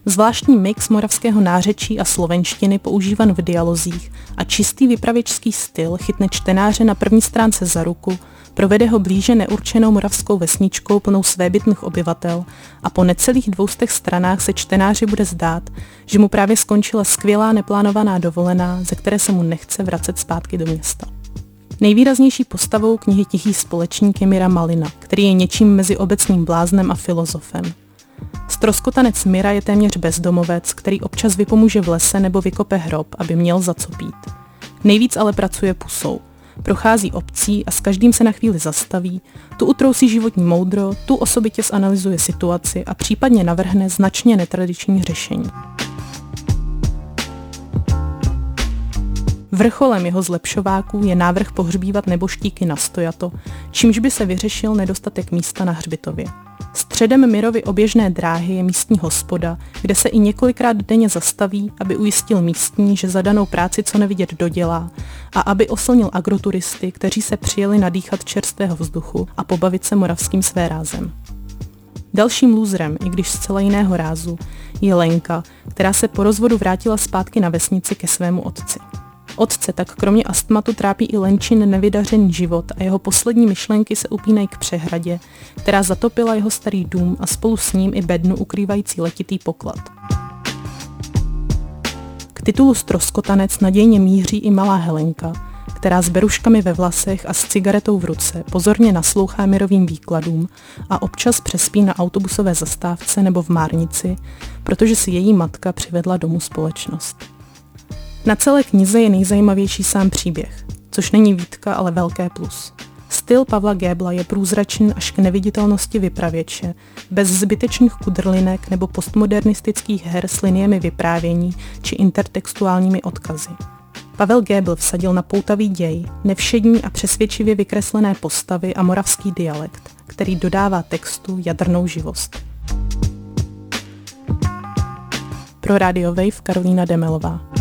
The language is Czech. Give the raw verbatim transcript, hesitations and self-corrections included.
Zvláštní mix moravského nářečí a slovenštiny používan v dialozích a čistý vypravěčský styl chytne čtenáře na první stránce za ruku, provede ho blíže neurčenou moravskou vesničkou plnou svébytných obyvatel a po necelých dvoustech stranách se čtenáři bude zdát, že mu právě skončila skvělá neplánovaná dovolená, ze které se mu nechce vracet zpátky do města. Nejvýraznější postavou knihy Tichý společník je Mira Malina, který je něčím mezi obecným bláznem a filozofem. Ztroskotanec Mira je téměř bezdomovec, který občas vypomůže v lese nebo vykope hrob, aby měl za co pít. Nejvíc ale pracuje pusou. Prochází obcí a s každým se na chvíli zastaví, tu utrousí životní moudro, tu osobitě zanalyzuje situaci a případně navrhne značně netradiční řešení. Vrcholem jeho zlepšováků je návrh pohřbívat nebožtíky na stojato, čímž by se vyřešil nedostatek místa na hřbitově. Středem Mirovy oběžné dráhy je místní hospoda, kde se i několikrát denně zastaví, aby ujistil místní, že zadanou práci co nevidět dodělá a aby oslnil agroturisty, kteří se přijeli nadýchat čerstvého vzduchu a pobavit se moravským svérázem. Dalším lůzrem, i když zcela jiného rázu, je Lenka, která se po rozvodu vrátila zpátky na vesnici ke svému otci. Otce tak kromě astmatu trápí i Lenčin nevydařený život a jeho poslední myšlenky se upínají k přehradě, která zatopila jeho starý dům a spolu s ním i bednu ukrývající letitý poklad. K titulu Ztroskotanec nadějně míří i malá Helenka, která s beruškami ve vlasech a s cigaretou v ruce pozorně naslouchá Mirovým výkladům a občas přespí na autobusové zastávce nebo v Márnici, protože si její matka přivedla domů společnost. Na celé knize je nejzajímavější sám příběh, což není výtka, ale velké plus. Styl Pavla Gébla je průzračný až k neviditelnosti vypravěče, bez zbytečných kudrlinek nebo postmodernistických her s liniemi vyprávění či intertextuálními odkazy. Pavel Gébl vsadil na poutavý děj, nevšední a přesvědčivě vykreslené postavy a moravský dialekt, který dodává textu jadrnou živost. Pro Radio Wave Karolína Demelová.